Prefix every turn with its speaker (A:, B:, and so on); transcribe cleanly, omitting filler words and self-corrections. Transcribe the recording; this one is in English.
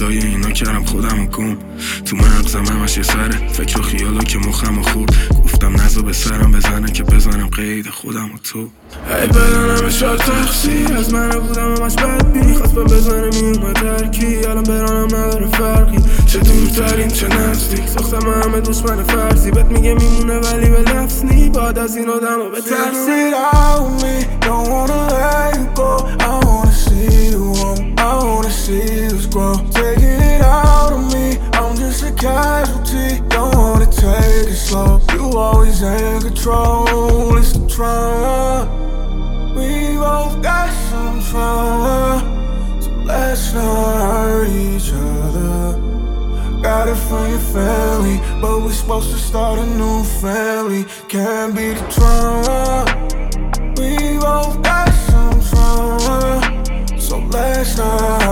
A: جای اینا کردم خودم گم. تو مغزم همش یه سره فکر و خیالا که مخم خورد. گفتم نزا به سرم بزنه که بزنم قید خودم و تو. ای بدنم شاد تخصی از من بودم همش بدبینی. خواست بزنه میومد ترکی الان برانم نداره فرقی. چه دورترین چه نزدیک ساختم همه دشمن فرضی. بهت میگه میمونه ولی به لفظ نی بعد از این آدم ها بترسی.
B: Don't wanna let you go. I wanna see you home. I wanna see you grow. Taking it out on me. I'm just a casualty. Don't wanna take it slow. You always in control. It's the trauma. We both got some trauma. So let's not hurt each other. Got it from your family, but we're supposed to start a new family. Can't be the trauma. We both got some trauma, so let's not